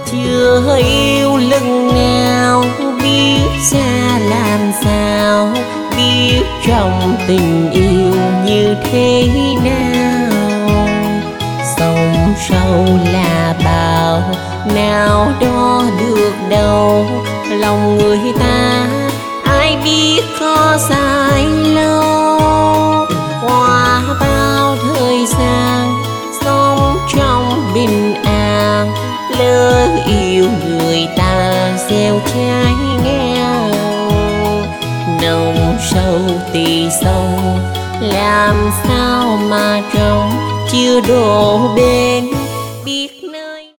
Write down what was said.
chưa yêu lần nào biết xa làm sao, biết trong tình yêu như thế nào. Sông sâu là bào nào đo được đâu, lòng người ta ai biết có dài lâu. Qua bao thời gian sống trong bình an, lỡ yêu người ta gieo trái ngang. Nồng sâu tỳ sông làm sao mà trong chưa đổ bên, biết